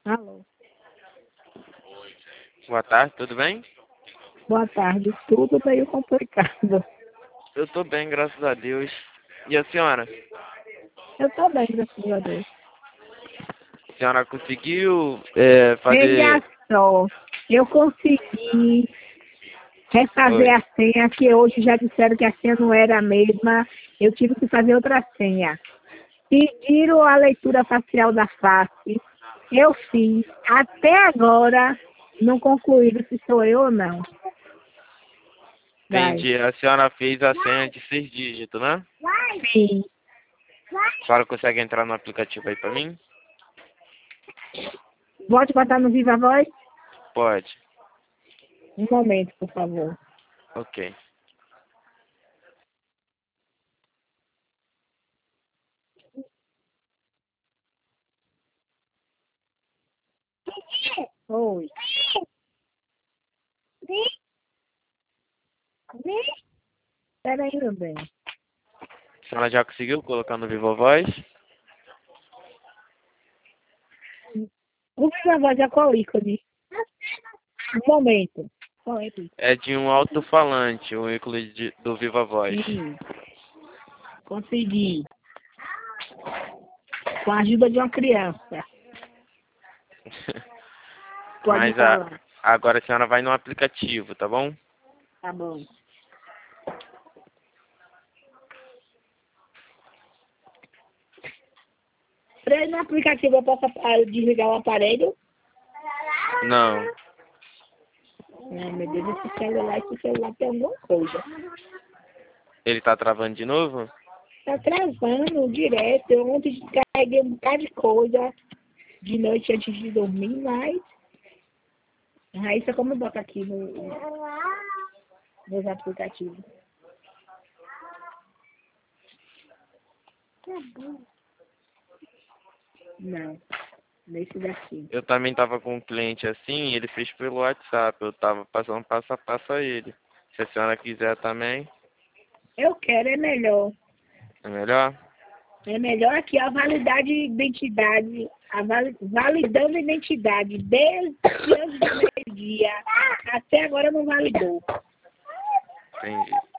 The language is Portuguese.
Alô. Boa tarde, tudo bem? Boa tarde. Tudo meio complicado. Eu tô bem, graças a Deus. E a senhora? Eu tô bem, graças a Deus. A senhora conseguiu Veja fazer... só, eu consegui refazer Oi. a senha, que hoje já disseram que a senha não era a mesma. Eu tive que fazer outra senha. Pediram a leitura facial da face. Eu fiz. Até agora não concluíram se sou eu ou não. Vai. Entendi. A senhora fez a senha de 6 dígitos, né? Sim. A senhora consegue entrar no aplicativo aí pra mim? Pode botar no Viva Voz? Pode. Um momento, por favor. Ok. Oi. Espera aí, meu bem. A senhora já conseguiu colocar no Viva Voz? O Viva Voz é qual ícone? Um momento. Qual é, Pico? É de um alto-falante, o ícone do Viva Voz. Sim. Consegui. Com a ajuda de uma criança. Pode Mas falar. agora a senhora vai no aplicativo, tá bom? Tá bom. Pra ir no aplicativo eu posso desligar o aparelho? Não. Ai, meu Deus, esse celular tem alguma coisa. Ele tá travando de novo? Tá travando direto. Eu ontem descarreguei um bocado de coisa de noite antes de dormir, mas... Aí você como bota aqui nos aplicativos. Não, nesse daqui. Eu também tava com um cliente assim, e ele fez pelo WhatsApp. Eu tava passando passo a passo a ele. Se a senhora quiser também, Eu quero, é melhor. é melhor? É melhor aqui a validade de identidade, validando a identidade desde antes do meio-dia. Até agora não validou. Entendi.